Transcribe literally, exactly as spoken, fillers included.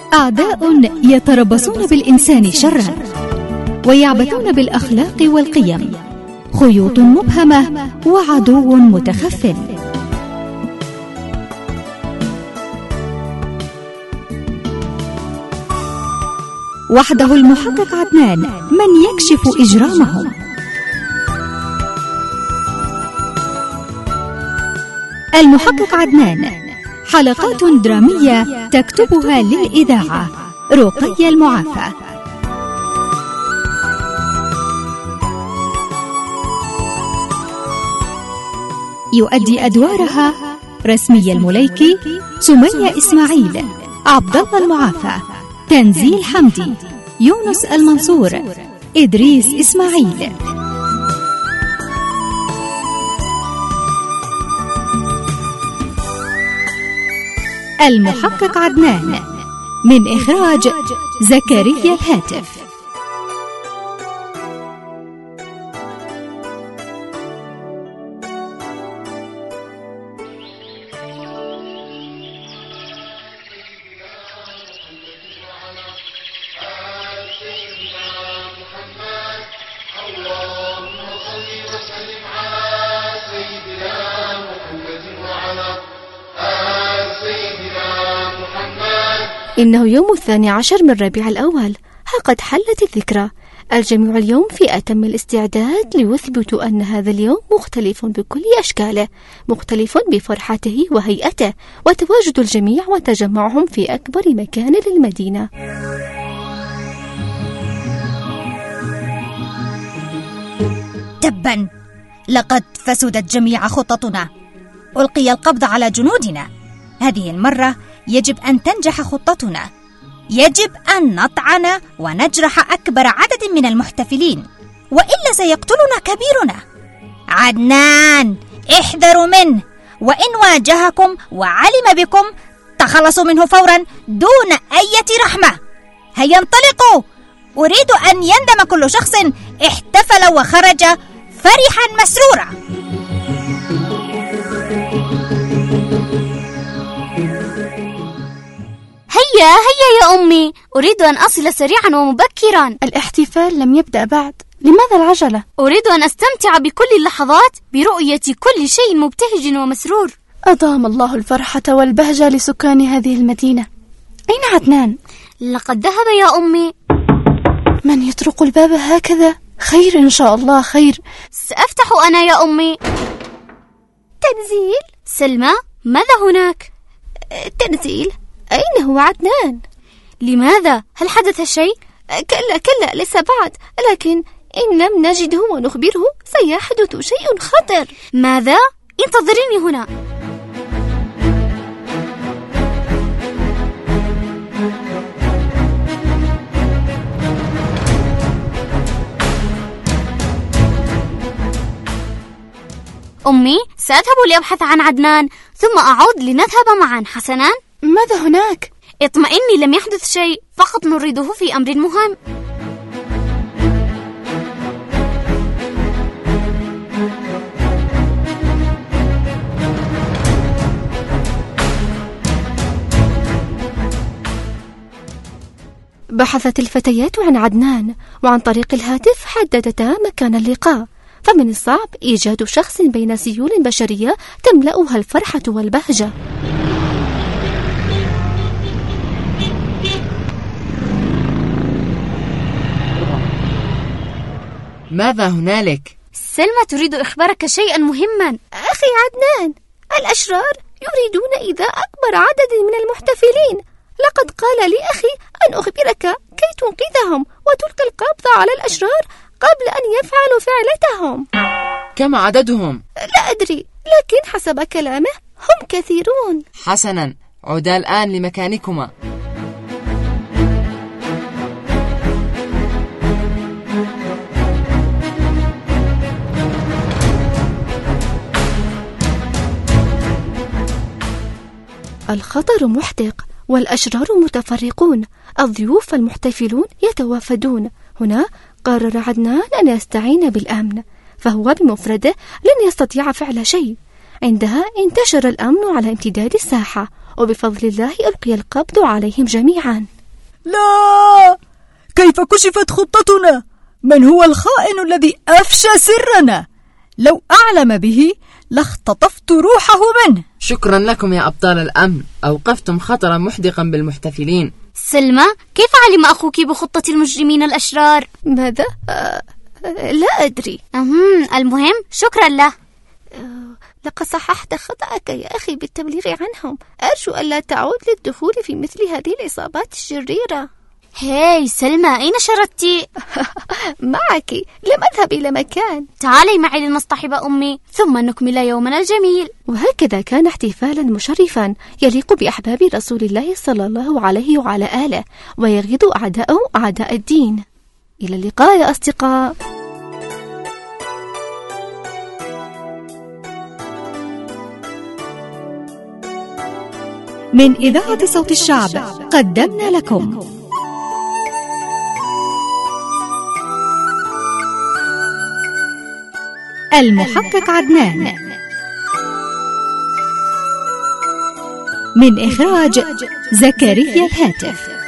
أعداء يتربصون بالإنسان شرا ويعبثون بالأخلاق والقيم، خيوط مبهمة وعدو متخفٍ. وحده المحقق عدنان من يكشف إجرامهم. المحقق عدنان، حلقات درامية تكتبها للإذاعة رقية المعافى. يؤدي أدوارها رسمية المليكي، سمية إسماعيل، عبد الله المعافى، تنزيل حمدي، يونس المنصور، إدريس إسماعيل. المحقق عدنان، من إخراج زكريا الهاتف. إنه يوم الثاني عشر من ربيع الأول، قد حلت الذكرى. الجميع اليوم في أتم الاستعداد ليثبتوا أن هذا اليوم مختلف بكل أشكاله، مختلف بفرحته وهيئته، وتواجد الجميع وتجمعهم في أكبر مكان للمدينة. تبا، لقد فسدت جميع خططنا. ألقي القبض على جنودنا. هذه المرة يجب أن تنجح خطتنا. يجب أن نطعن ونجرح أكبر عدد من المحتفلين، وإلا سيقتلنا كبيرنا. عدنان، احذروا منه، وإن واجهكم وعلم بكم تخلصوا منه فورا دون أي رحمة. هيا انطلقوا. أريد أن يندم كل شخص احتفل وخرج فرحا مسرورا. هيا هيا يا أمي، أريد أن أصل سريعا ومبكرا. الاحتفال لم يبدأ بعد، لماذا العجلة؟ أريد أن أستمتع بكل اللحظات برؤية كل شيء مبتهج ومسرور. أدام الله الفرحة والبهجة لسكان هذه المدينة. أين عدنان؟ لقد ذهب يا أمي. من يطرق الباب هكذا؟ خير إن شاء الله، خير. سأفتح أنا يا أمي. تنزيل؟ سلمى، ماذا هناك؟ تنزيل، أين هو عدنان؟ لماذا؟ هل حدث شيء؟ كلا كلا، ليس بعد، لكن إن لم نجده ونخبره سيحدث شيء خطر. ماذا؟ انتظريني هنا. أمي، سأذهب لأبحث عن عدنان ثم أعود لنذهب معا، حسنا؟ ماذا هناك؟ اطمئني، لم يحدث شيء، فقط نريده في أمر مهم. بحثت الفتيات عن عدنان، وعن طريق الهاتف حددتا مكان اللقاء، فمن الصعب إيجاد شخص بين سيول بشرية تملأها الفرحة والبهجة. ماذا هنالك؟ سلمى تريد إخبارك شيئا مهما. أخي عدنان، الأشرار يريدون إيذاء أكبر عدد من المحتفلين. لقد قال لي أخي أن أخبرك كي تنقذهم وتلقي القبض على الأشرار قبل أن يفعلوا فعلتهم. كم عددهم؟ لا أدري، لكن حسب كلامه هم كثيرون. حسنا، عودا الآن لمكانكما. الخطر محدق والأشرار متفرقون، الضيوف المحتفلون يتوافدون. هنا قرر عدنان أن يستعين بالأمن، فهو بمفرده لن يستطيع فعل شيء. عندها انتشر الأمن على امتداد الساحة، وبفضل الله ألقي القبض عليهم جميعا. لا! كيف كشفت خطتنا؟ من هو الخائن الذي أفشى سرنا؟ لو أعلم به لاختطفت روحه منه. شكرا لكم يا أبطال الأمن، أوقفتم خطرا محدقا بالمحتفلين. سلمى، كيف علم أخوك بخطة المجرمين الأشرار؟ ماذا؟ آه لا أدري. أمم المهم شكرا له. آه لقد صححت خطأك يا أخي بالتبليغ عنهم. أرجو ألا تعود للدخول في مثل هذه العصابات الشريرة. هاي سلمى، أين شردتي؟ معك، لم أذهب إلى مكان. تعالي معي لنصطحب أمي ثم نكمل يومنا الجميل. وهكذا كان احتفالا مشرفا يليق بأحباب رسول الله صلى الله عليه وعلى آله، ويغيظ أعداءه أعداء الدين. إلى اللقاء يا أصدقاء. من إذاعة صوت الشعب قدمنا لكم المحقق عدنان، من إخراج زكريا الهاتف.